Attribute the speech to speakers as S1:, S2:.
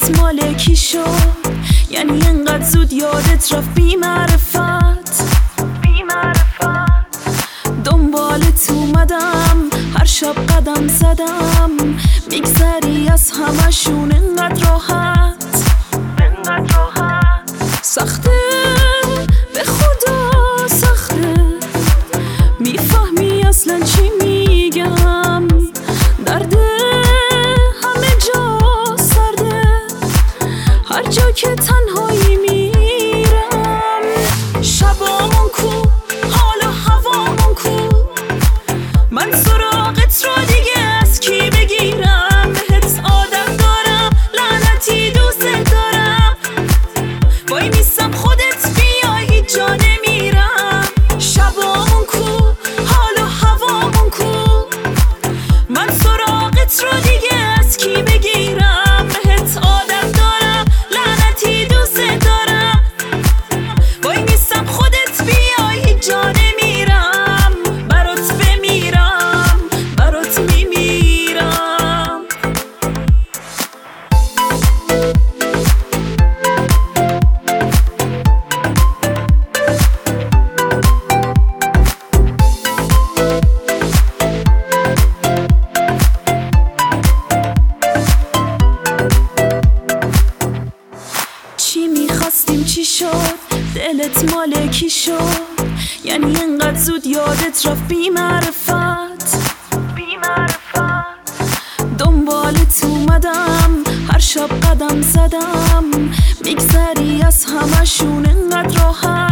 S1: دلت مال کی شد؟ یعنی انقدر زود یادت رفت بی معرفت دنبالت اومدم هر شب قدم زدم میگذری از همشون انقدر راحت سخته به خدا سخته میفهمی اصلا چی میگم درد همه جا سرده هر جا که تنهایی میرم شبامون کو حال و هوامون کو من سراغت را دیگه از کی بگیرم بهت عادت دارم لعنتی دوست دارم وای نیستم خودت بیای هیچ جا نمیرم شبامون کو حال و هوامون کو من سراغت را دیگه از کی بگیرم بهت عادت دارم لعنتی دوست دارم وای نیستم خودت بیای هیچ جا نمیرم برات بمیرم برات میمیرم چی میخواستیم چی شد؟ دلت مال کی شد؟ یعنی انقدر زود یادت رفت بی معرفت دنبالت اومدم هر شب قدم زدم میگذری از همشون انقدر راحت